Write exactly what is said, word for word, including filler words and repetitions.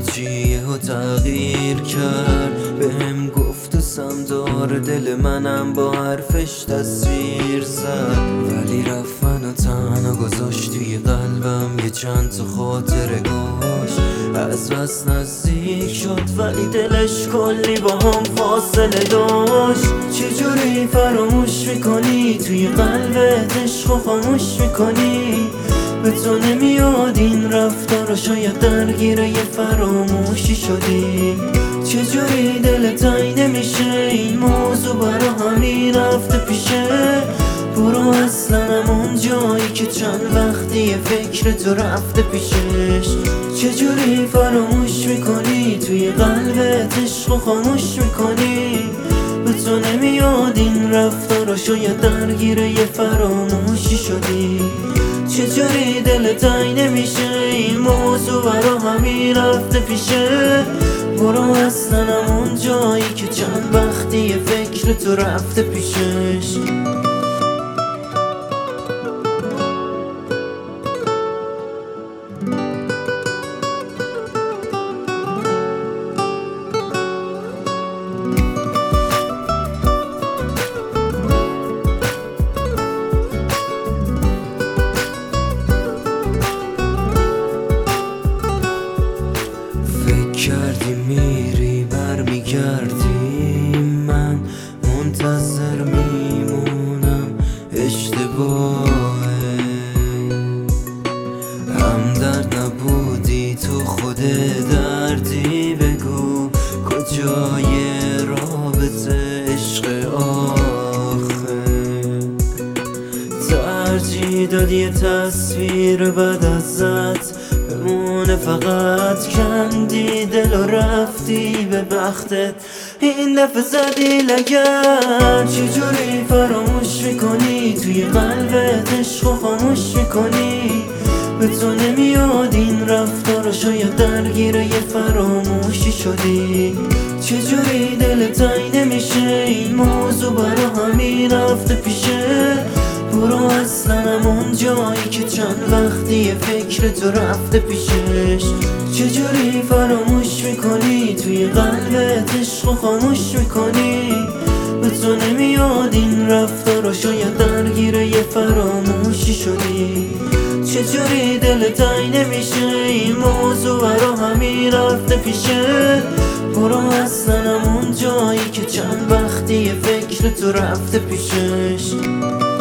چیه و تغییر کرد، بهم گفت و سمدار دل منم با حرفش تصویر زد. ولی رفت منو تنها گذاشت توی قلبم، یه چند تا خاطره گوش از بس نزدیک شد ولی دلش کلی با هم فاصله داشت. چجوری فراموش میکنی توی قلبت عشق و خاموش میکنی؟ به تو نمیاد این رفتارا، شاید درگیره یه فراموشی شدی. چجوری دلت تای نمیشه این موضوع برا همین رفته پیشه؟ برو اصلا همون جایی که چند وقتی فکر تو رفته پیشش. چجوری فراموش میکنی توی قلبت عشق و خاموش میکنی؟ به تو نمیاد این رفتارا، شاید درگیره یه فراموشی شدی. چجوری دلت تای نمیشه این موضوع برا همین رفته پیشه؟ برو اصلا همون جایی که چند وقتی فکر تو رفته پیشش. کردی میری برمیگردی، من منتظر میمونم اشتباهه. همدرد نبودی تو خود دردی، بگو کجای رابطه عشق آخه؟ ترجیح دادی یه تصویر بعد ازت بمونه، فقط کندی دل و رفتی به بختت این دفعه زدی لگد. چجوری فراموش میکنی توی قلبت عشق و خاموش میکنی؟ به تو نمیاد این رفتارا، شاید درگیره یه فراموشی شدی. چجوری دلت تای نمیشه این موضوع برا همین رفته پیشه؟ برو اصلا همون جایی که چند وقتی فکر تو رفته پیشش. چجوری فراموش میکنی توی قلبت عشق و خاموش میکنی؟ به تو نمیاد این رفتارا، شاید درگیره یه فراموشی شدی. چجوری دلت تای نمیشه این موضوع برا همین رفته پیشه؟ برو اصلا همون جایی که چند وقتی فکر تو رفته پیشش.